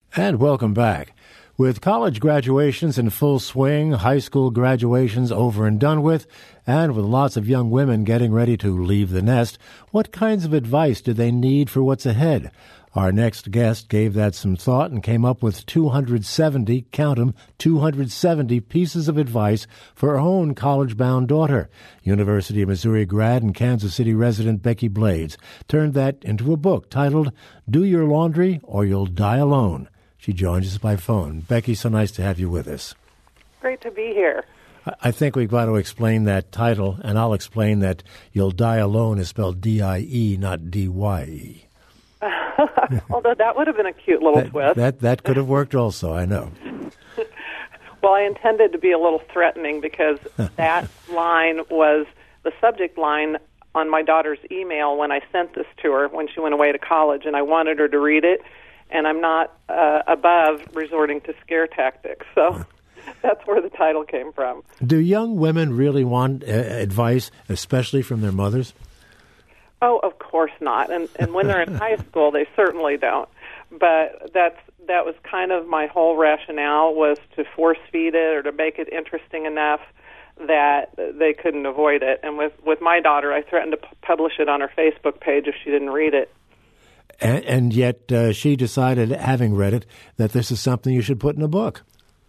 And welcome back. With college graduations in full swing, high school graduations over and done with, and with lots of young women getting ready to leave the nest, what kinds of advice do they need for what's ahead? Our next guest gave that some thought and came up with 270, count them, 270 pieces of advice for her own college-bound daughter. University of Missouri grad and Kansas City resident Becky Blades turned that into a book titled Do Your Laundry or You'll Die Alone. She joins us by phone. Becky, so nice to have you with us. Great to be here. I think we've got to explain that title, and I'll explain that You'll Die Alone is spelled D-I-E, not D-Y-E. Although that would have been a cute little twist. That could have worked also, I know. Well, I intended to be a little threatening because that line was the subject line on my daughter's email when I sent this to her when she went away to college, and I wanted her to read it, and I'm not above resorting to scare tactics, so that's where the title came from. Do young women really want advice, especially from their mothers? Oh, of course not. And when they're in high school, they certainly don't. But that was kind of my whole rationale, was to force feed it or to make it interesting enough that they couldn't avoid it. And with my daughter, I threatened to publish it on her Facebook page if she didn't read it. And yet she decided, having read it, that this is something you should put in a book.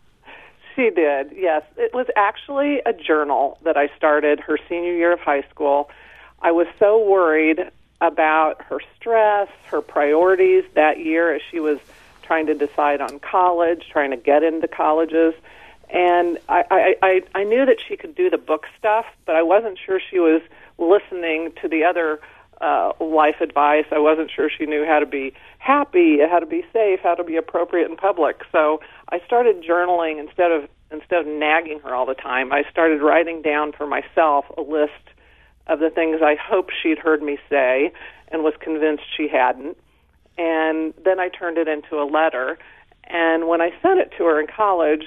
She did, yes. It was actually a journal that I started her senior year of high school. I was so worried about her stress, her priorities that year as she was trying to decide on college, trying to get into colleges. And I knew that she could do the book stuff, but I wasn't sure she was listening to the other life advice. I wasn't sure she knew how to be happy, how to be safe, how to be appropriate in public. So I started journaling instead of nagging her all the time. I started writing down for myself a list of the things I hoped she'd heard me say and was convinced she hadn't. And then I turned it into a letter. And when I sent it to her in college,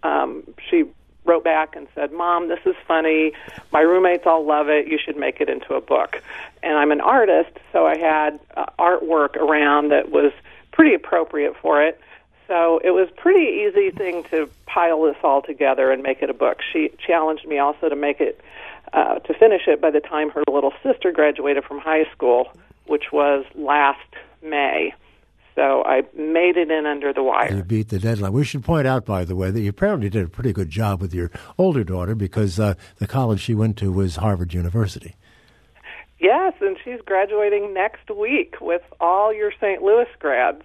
she wrote back and said, "Mom, this is funny. My roommates all love it. You should make it into a book." And I'm an artist, so I had artwork around that was pretty appropriate for it. So it was a pretty easy thing to pile this all together and make it a book. She challenged me also to make it to finish it by the time her little sister graduated from high school, which was last May. So I made it in under the wire. You beat the deadline. We should point out, by the way, that you apparently did a pretty good job with your older daughter because the college she went to was Harvard University. Yes, and she's graduating next week with all your St. Louis grads.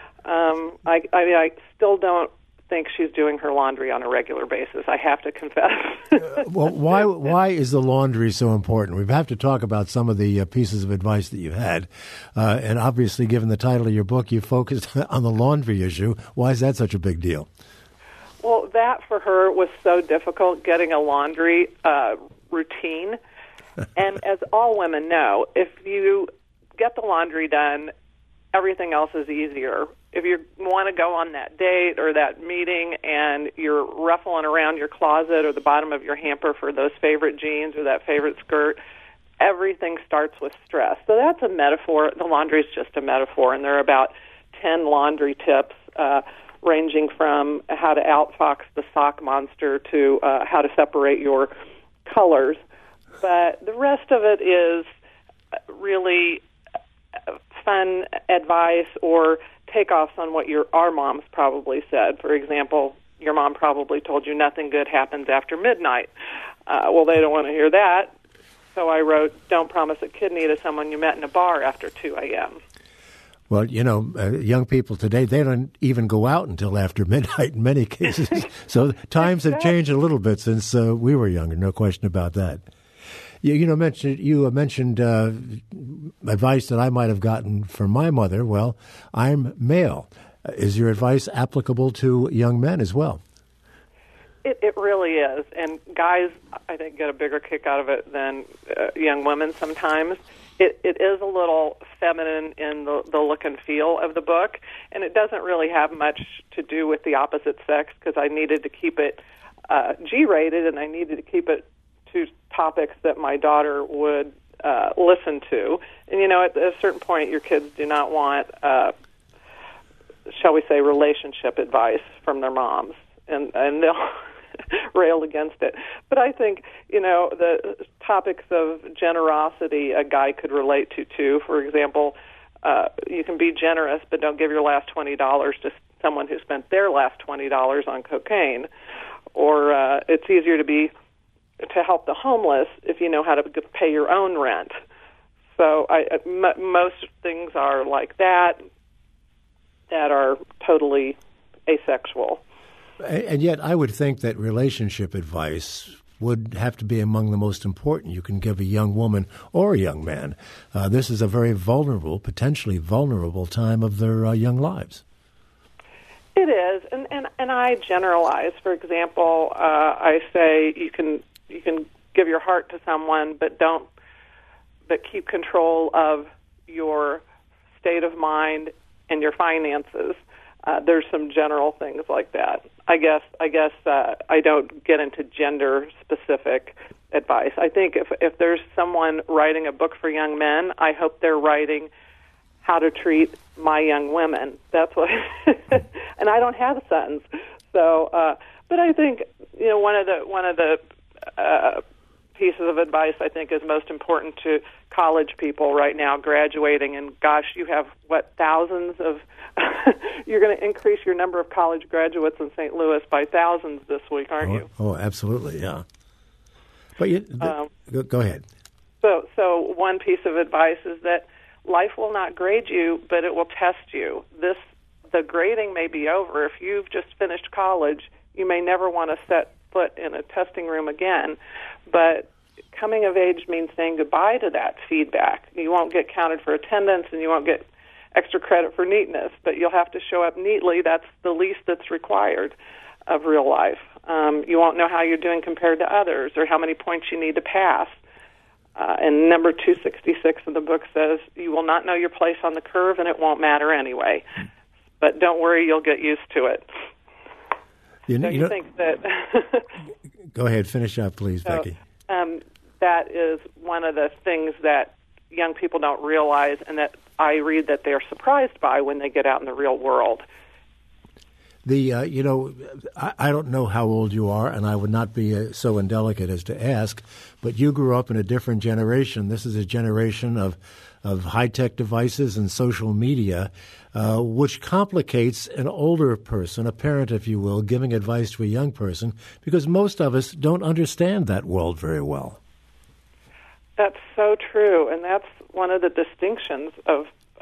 I still don't think she's doing her laundry on a regular basis, I have to confess. Well, why is the laundry so important? We have to talk about some of the pieces of advice that you had. And obviously, given the title of your book, you focused on the laundry issue. Why is that such a big deal? Well, that for her was so difficult, getting a laundry routine. And as all women know, if you get the laundry done, everything else is easier. If you want to go on that date or that meeting and you're ruffling around your closet or the bottom of your hamper for those favorite jeans or that favorite skirt, everything starts with stress. So that's a metaphor. The laundry is just a metaphor, and there are about 10 laundry tips ranging from how to outfox the sock monster to how to separate your colors. But the rest of it is really fun advice or takeoffs on what our moms probably said. For example, your mom probably told you nothing good happens after midnight. Well, they don't want to hear that. So I wrote, don't promise a kidney to someone you met in a bar after 2 a.m. Well, young people today, they don't even go out until after midnight in many cases. So times have changed a little bit since we were younger, no question about that. You mentioned advice that I might have gotten from my mother. Well, I'm male. Is your advice applicable to young men as well? It really is. And guys, I think, get a bigger kick out of it than young women sometimes. It is a little feminine in the look and feel of the book, and it doesn't really have much to do with the opposite sex because I needed to keep it G-rated and I needed to keep it to topics that my daughter would listen to. And, at a certain point, your kids do not want shall we say, relationship advice from their moms, and they'll rail against it. But I think, the topics of generosity a guy could relate to, too. For example, you can be generous, but don't give your last $20 to someone who spent their last $20 on cocaine. Or it's easier to help the homeless if you know how to pay your own rent. So most things are like that are totally asexual. And yet I would think that relationship advice would have to be among the most important you can give a young woman or a young man. This is a very vulnerable, potentially vulnerable time of their young lives. It is, and I generalize. For example, I say you can give your heart to someone, but keep control of your state of mind and your finances. There's some general things like that. I guess I don't get into gender specific advice. I think if there's someone writing a book for young men, I hope they're writing how to treat my young women. That's what, and I don't have sons. So, but I think one of the pieces of advice I think is most important to college people right now graduating, and gosh, you have thousands of you're going to increase your number of college graduates in St. Louis by thousands this week, aren't you? Oh, absolutely, yeah. But go ahead. So one piece of advice is that life will not grade you, but it will test you. The grading may be over. If you've just finished college, you may never want to set foot in a testing room again. But coming of age means saying goodbye to that feedback. You won't get counted for attendance, and you won't get extra credit for neatness, but you'll have to show up neatly. That's the least that's required of real life. You won't know how you're doing compared to others or how many points you need to pass. And number 266 of the book says, you will not know your place on the curve, and it won't matter anyway. But don't worry, you'll get used to it. You think that... Go ahead, finish up, please, Becky. That is one of the things that young people don't realize, and that I read that they're surprised by when they get out in the real world. I don't know how old you are, and I would not be so indelicate as to ask, but you grew up in a different generation. This is a generation of high-tech devices and social media, which complicates an older person, a parent, if you will, giving advice to a young person, because most of us don't understand that world very well. That's so true, and that's one of the distinctions of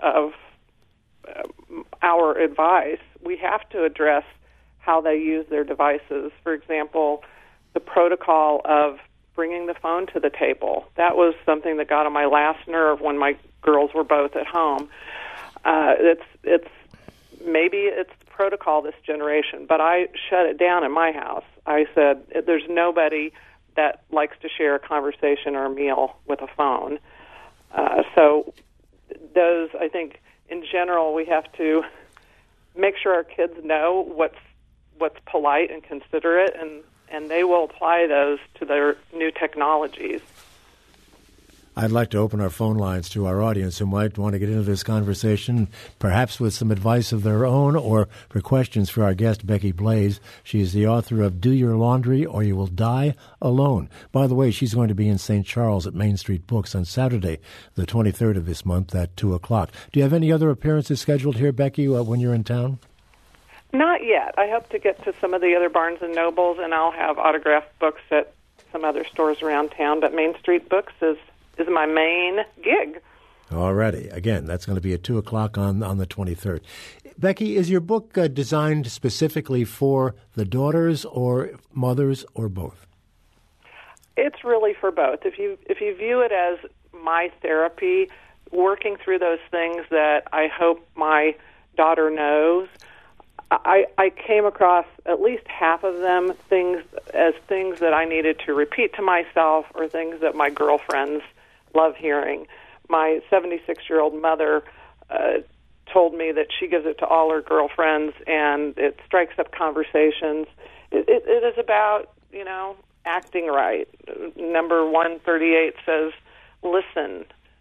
our advice. We have to address how they use their devices. For example, the protocol of bringing the phone to the table. That was something that got on my last nerve when my girls were both at home. It's the protocol this generation, but I shut it down in my house. I said, there's nobody that likes to share a conversation or a meal with a phone. So those, I think, in general, we have to make sure our kids know what's polite and considerate, and they will apply those to their new technologies. I'd like to open our phone lines to our audience who might want to get into this conversation, perhaps with some advice of their own or for questions for our guest, Becky Blaze. She is the author of Do Your Laundry or You Will Die Alone. By the way, she's going to be in St. Charles at Main Street Books on Saturday, the 23rd of this month at 2 o'clock. Do you have any other appearances scheduled here, Becky, when you're in town? Not yet. I hope to get to some of the other Barnes & Nobles, and I'll have autographed books at some other stores around town, but Main Street Books is my main gig. Alrighty. Again, that's going to be at 2 o'clock on the 23rd. Becky, is your book designed specifically for the daughters or mothers or both? It's really for both. If you view it as my therapy, working through those things that I hope my daughter knows, I came across at least half of them things that I needed to repeat to myself or things that my girlfriends love hearing. My 76-year-old mother told me that she gives it to all her girlfriends, and it strikes up conversations. It is about, acting right. Number 138 says, listen.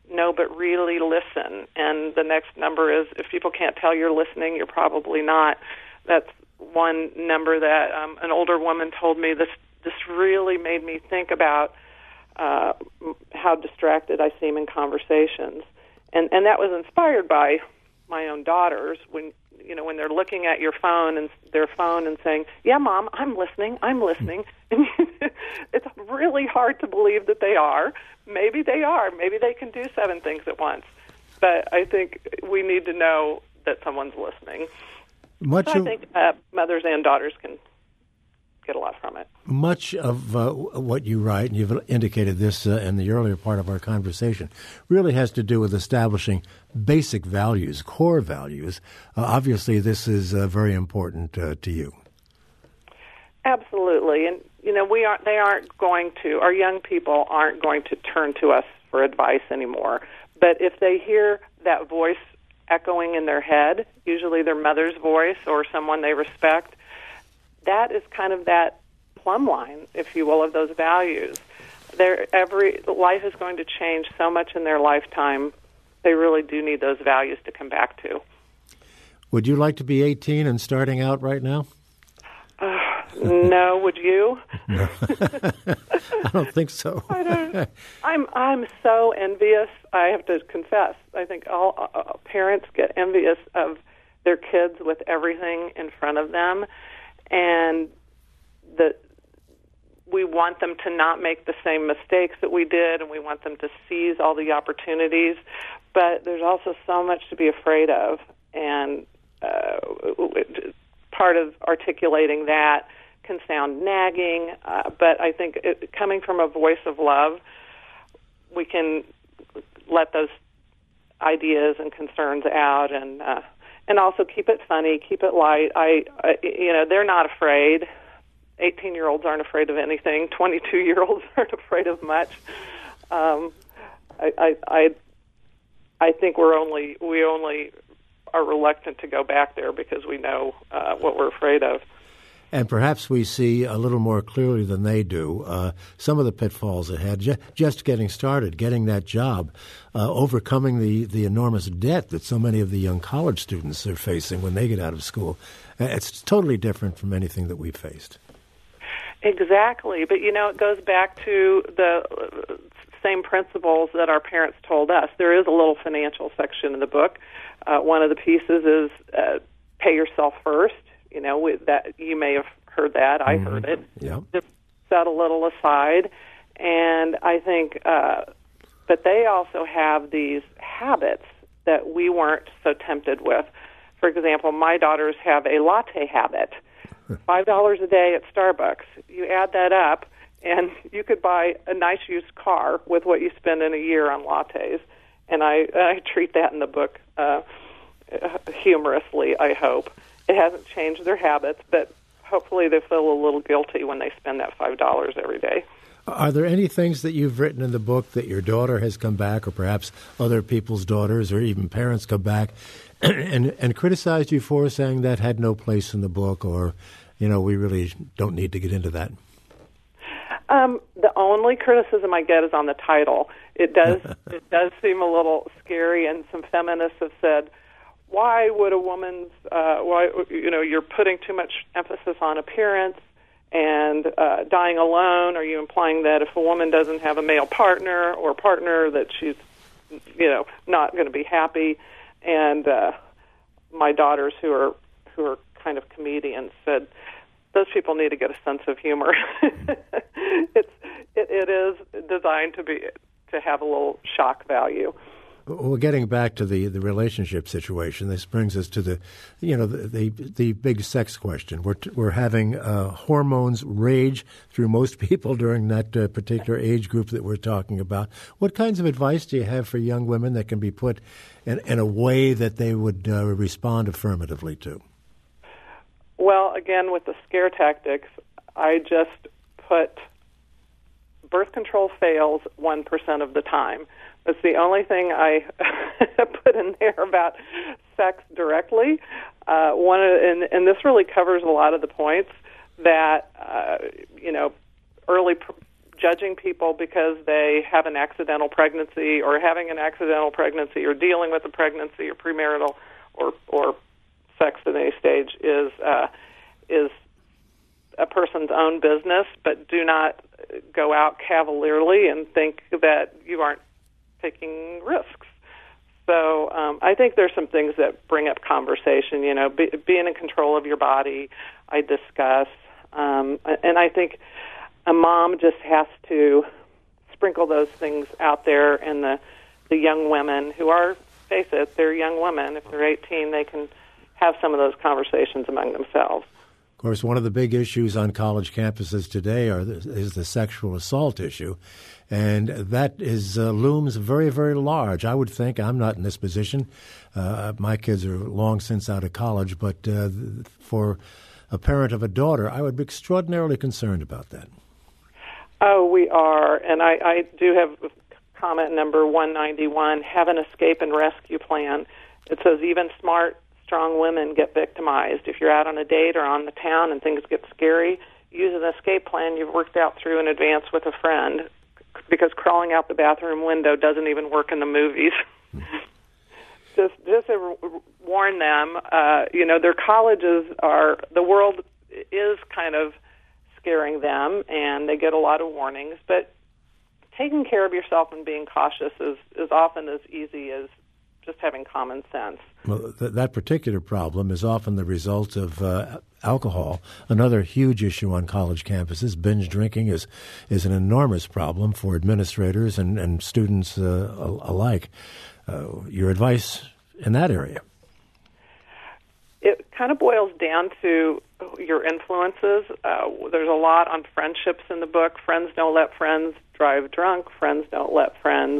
no, but really listen. And the next number is, if people can't tell you're listening, you're probably not. That's one number that an older woman told me. This really made me think about how distracted I seem in conversations. And that was inspired by my own daughters when they're looking at their phone and saying, "Yeah, Mom, I'm listening. And it's really hard to believe that they are. Maybe they are. Maybe they can do 7 things at once. But I think we need to know that someone's listening. I think mothers and daughters can get a lot from it. Much of what you write, and you've indicated this in the earlier part of our conversation, really has to do with establishing basic values, core values. Obviously, this is very important to you. Absolutely. And, our young people aren't going to turn to us for advice anymore. But if they hear that voice echoing in their head, usually their mother's voice or someone they respect, that is kind of that plumb line, if you will, of those values. Life is going to change so much in their lifetime. They really do need those values to come back to. Would you like to be 18 and starting out right now? No, would you? No. I don't think so. I'm so envious. I have to confess. I think all parents get envious of their kids with everything in front of them, and we want them to not make the same mistakes that we did, and we want them to seize all the opportunities. But there's also so much to be afraid of, and part of articulating that can sound nagging, but I think coming from a voice of love, we can let those ideas and concerns out, and also keep it funny, keep it light. They're not afraid. 18-year-olds aren't afraid of anything. 22-year-olds aren't afraid of much. I think we only are reluctant to go back there because we know what we're afraid of. And perhaps we see a little more clearly than they do some of the pitfalls ahead, just getting started, getting that job, overcoming the enormous debt that so many of the young college students are facing when they get out of school. It's totally different from anything that we've faced. Exactly. But, it goes back to the same principles that our parents told us. There is a little financial section in the book. One of the pieces is pay yourself first. That you may have heard that. I heard it. Yeah. Just set a little aside. And I think but they also have these habits that we weren't so tempted with. For example, my daughters have a latte habit. $5 a day at Starbucks. You add that up, and you could buy a nice used car with what you spend in a year on lattes. And I treat that in the book humorously, I hope. It hasn't changed their habits, but hopefully they feel a little guilty when they spend that $5 every day. Are there any things that you've written in the book that your daughter has come back, or perhaps other people's daughters or even parents come back and criticized you for, saying that had no place in the book, or, we really don't need to get into that? The only criticism I get is on the title. It does seem a little scary, and some feminists have said, why would a woman's, you're putting too much emphasis on appearance and dying alone. Are you implying that if a woman doesn't have a male partner that she's, not going to be happy? And my daughters, who are kind of comedians, said those people need to get a sense of humor. It is designed to have a little shock value. Well, getting back to the relationship situation, this brings us to the big sex question. We're having hormones rage through most people during that particular age group that we're talking about. What kinds of advice do you have for young women that can be put in a way that they would respond affirmatively to? Well, again, with the scare tactics, I just put birth control fails 1% of the time. That's the only thing I put in there about sex directly. And this really covers a lot of the points that, early judging people because they have an accidental pregnancy or having an accidental pregnancy or dealing with a pregnancy or premarital or sex at any stage is a person's own business, but do not go out cavalierly and think that you aren't taking risks. So I think there's some things that bring up conversation, being in control of your body, I discuss. And I think a mom just has to sprinkle those things out there, and the young women who are, face it, they're young women. If they're 18, they can have some of those conversations among themselves. Of course, one of the big issues on college campuses today is the sexual assault issue, and that looms very, very large. I would think, I'm not in this position. My kids are long since out of college, but for a parent of a daughter, I would be extraordinarily concerned about that. Oh, we are, and I do have comment number 191, have an escape and rescue plan. It says even smart, strong women get victimized. If you're out on a date or on the town and things get scary, use an escape plan you've worked out through in advance with a friend, because crawling out the bathroom window doesn't even work in the movies. Just to warn them, their colleges the world is kind of scaring them, and they get a lot of warnings, but taking care of yourself and being cautious is often as easy as just having common sense. Well, that particular problem is often the result of alcohol. Another huge issue on college campuses, binge drinking, is an enormous problem for administrators and students alike. Your advice in that area? It kind of boils down to your influences. There's a lot on friendships in the book. Friends don't let friends drive drunk. Friends don't let friends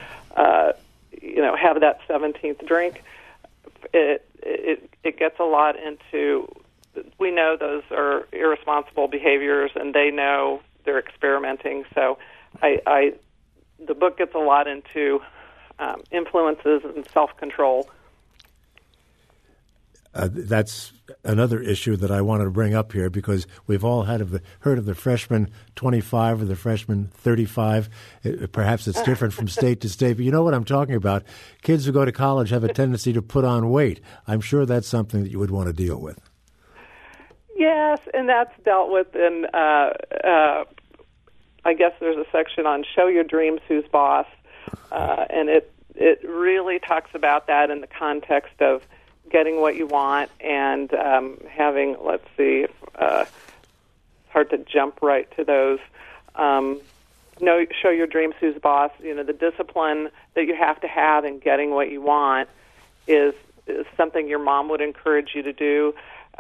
have that 17th drink. It gets a lot into, we know those are irresponsible behaviors, and they know they're experimenting. So the book gets a lot into influences and self-control. That's another issue that I wanted to bring up here, because we've all heard of the freshman 25 or the freshman 35. Perhaps it's different from state to state, but you know what I'm talking about. Kids who go to college have a tendency to put on weight. I'm sure that's something that you would want to deal with. Yes, and that's dealt with in, I guess there's a section on Show Your Dreams Who's Boss, and it really talks about that in the context of getting what you want and having, it's hard to jump right to those. Show your dreams who's boss. The discipline that you have to have in getting what you want is something your mom would encourage you to do.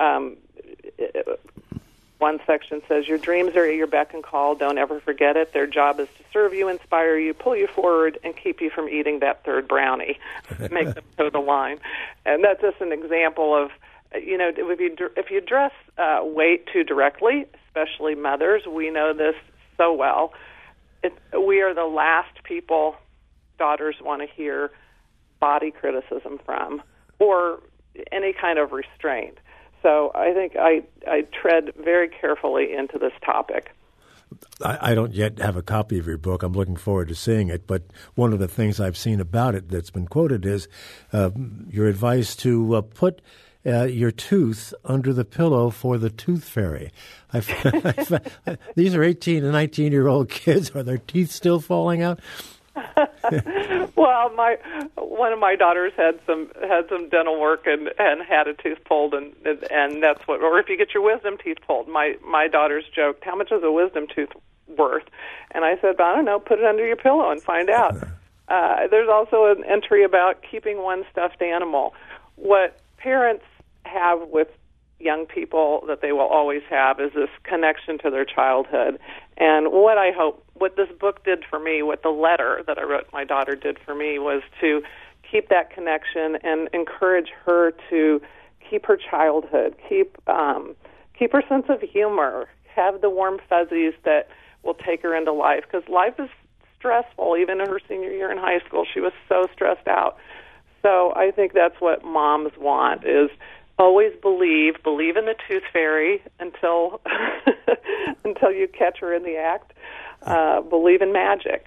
One section says, your dreams are at your beck and call. Don't ever forget it. Their job is to serve you, inspire you, pull you forward, and keep you from eating that third brownie. Make them toe the line. And that's just an example of, if you address weight too directly, especially mothers, we know this so well, we are the last people daughters want to hear body criticism from or any kind of restraint. So I think I tread very carefully into this topic. I don't yet have a copy of your book. I'm looking forward to seeing it. But one of the things I've seen about it that's been quoted is your advice to put your tooth under the pillow for the tooth fairy. These are 18 and 19-year-old kids. Are their teeth still falling out? Well, one of my daughters had some dental work and had a tooth pulled, and that's what. Or if you get your wisdom teeth pulled, my daughters joked, "How much is a wisdom tooth worth?" And I said, "I don't know. Put it under your pillow and find out." There's also an entry about keeping one stuffed animal. What parents have with young people that they will always have is this connection to their childhood. And what this book did for me, what the letter that I wrote my daughter did for me, was to keep that connection and encourage her to keep her childhood, keep her sense of humor, have the warm fuzzies that will take her into life, because life is stressful. Even in her senior year in high school, she was so stressed out. So I think that's what moms want, is always believe in the tooth fairy until you catch her in the act. believe in magic.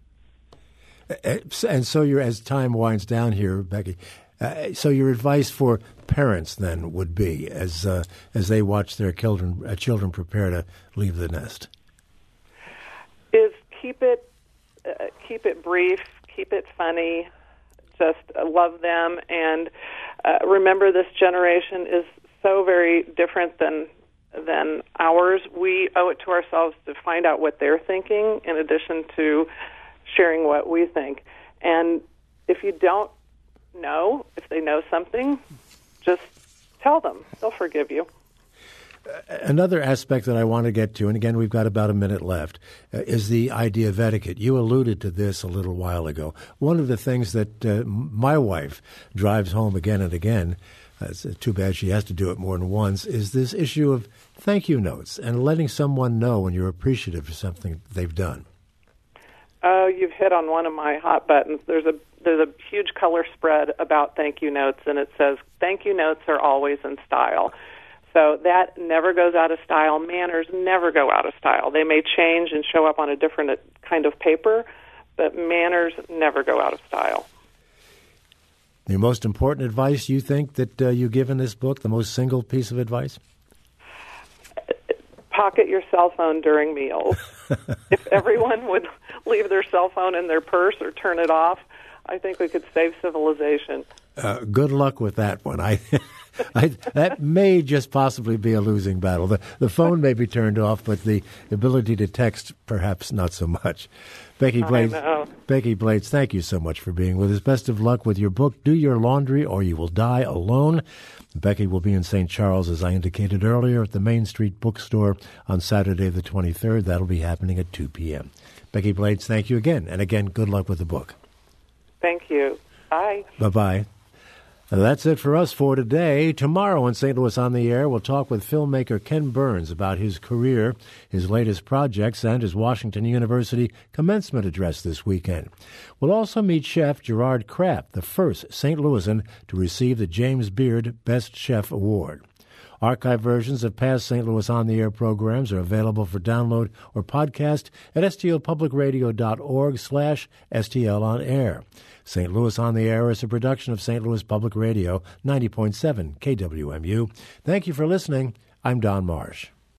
And so as time winds down here, Becky, so your advice for parents then would be as they watch their children prepare to leave the nest is keep it brief, keep it funny, just love them, and remember this generation is so very different than ours. We owe it to ourselves to find out what they're thinking in addition to sharing what we think. And if you don't know, if they know something, just tell them. They'll forgive you. Another aspect that I want to get to, and again, we've got about a minute left, is the idea of etiquette. You alluded to this a little while ago. One of the things that my wife drives home again and again, it's too bad she has to do it more than once, is this issue of thank you notes and letting someone know when you're appreciative of something they've done. Oh, you've hit on one of my hot buttons. There's a huge color spread about thank you notes, and it says thank you notes are always in style. So that never goes out of style. Manners never go out of style. They may change and show up on a different kind of paper, but manners never go out of style. The most important advice you think that you give in this book, the most single piece of advice? Pocket your cell phone during meals. If everyone would leave their cell phone in their purse or turn it off, I think we could save civilization. Good luck with that one. That may just possibly be a losing battle. The phone may be turned off, but the ability to text, perhaps not so much. Becky Blades, thank you so much for being with us. Best of luck with your book, Do Your Laundry or You Will Die Alone. Becky will be in St. Charles, as I indicated earlier, at the Main Street Bookstore on Saturday the 23rd. That'll be happening at 2 p.m. Becky Blades, thank you again. And again, good luck with the book. Thank you. Bye. Bye-bye. That's it for us for today. Tomorrow on St. Louis on the Air, we'll talk with filmmaker Ken Burns about his career, his latest projects, and his Washington University commencement address this weekend. We'll also meet Chef Gerard Kraft, the first St. Louisan to receive the James Beard Best Chef Award. Archive versions of past St. Louis on the Air programs are available for download or podcast at stlpublicradio.org/STL on air. St. Louis on the Air is a production of St. Louis Public Radio, 90.7 KWMU. Thank you for listening. I'm Don Marsh.